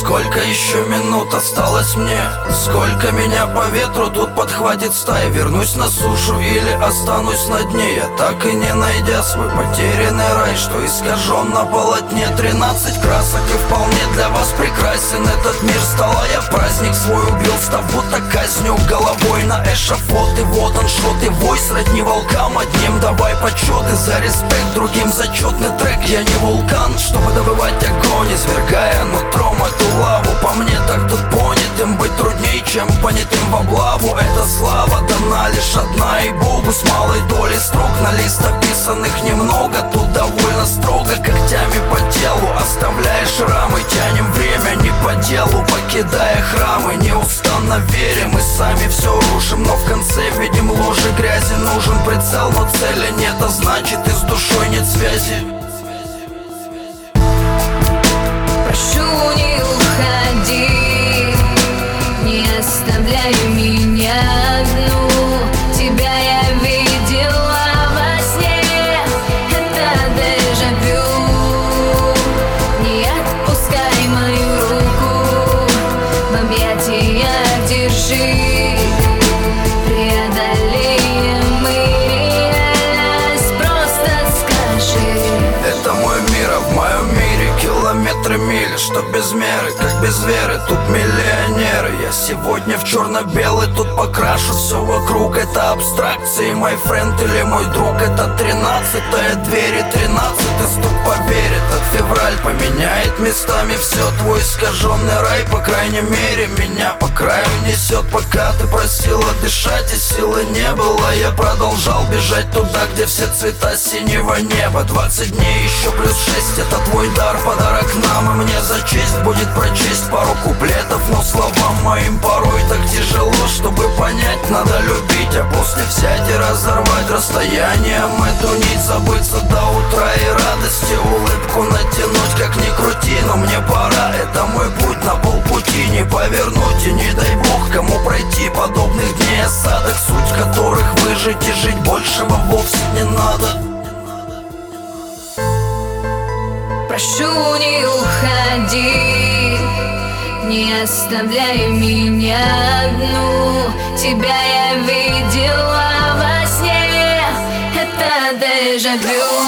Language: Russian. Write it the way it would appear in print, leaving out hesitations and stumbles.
Сколько еще минут осталось мне? Сколько меня по ветру тут подхватит стая? Вернусь на сушу или останусь на дне? Я так и не найдя свой потерянный рай, что искажен на полотне. 13 красок и вполне для вас прекрасен этот мир. Стала я праздник свой убил, став будто казню головой на эшафот. И вот он шот и вой, сродни волкам одним. Давай почеты за респект, другим зачетный трек. Я не вулкан, чтобы добывать огонь, извергая нутром эту лаву. По мне так тут понятым быть трудней, чем понятым в облаву. Эта слава дана лишь одна, и Богу с малой долей строк. На лист описанных немного, тут довольно строго. Когтями по телу оставляешь шрамы, тянем время не по делу, покидая храмы. Неустанно верим, мы сами все рушим, но в конце видим лужи грязи. Нужен прицел, но цели нет, а значит и с душой нет связи. Прошу, не уходи, не оставляй меня одну. Тебя я видела во сне, это дежавю. Не отпускай мою руку, в объятиях держи. Преодолеем мы реальность, просто скажи. Это мой мир, а в моем мире километры, мили, что без меры, как без веры. Тут миллионеры, я сегодня в черно-белый, тут покрашу все вокруг. Это абстракции, мой френд или мой друг. Это 13-я дверь и 13-й стук, поверь. Этот февраль поменяет местами все. Твой искаженный рай, по крайней мере, меня по краю несет. Пока ты просила дышать и силы не было, я продолжал бежать туда, где все цвета синего неба. 20 дней еще плюс 6, это твой дар, подарок нам. И мне за честь будет прочесть пару куплетов, но словам моим порой так тяжело, чтобы понять, надо любить, а после взять и разорвать расстоянием эту нить. Забыться до утра и радости улыбку натянуть, как ни крути, но мне пора. Это мой путь на полпути, не повернуть, и не дай бог кому пройти подобных дней осадок, суть которых выжить и жить большего вовсе не надо. Прошу, не уходи, не оставляй меня одну. Тебя я видела во сне, это дежавю.